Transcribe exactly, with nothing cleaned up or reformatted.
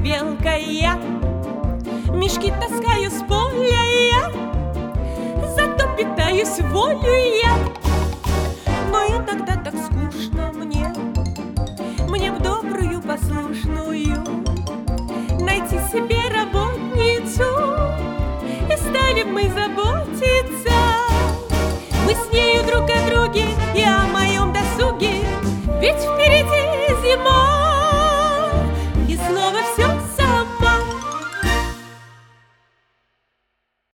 белка я, мешки таскаю с поля я, зато питаюсь волю я. Но иногда так скучно мне, мне б добрую, послушную найти себе работницу, и стали б мы заботиться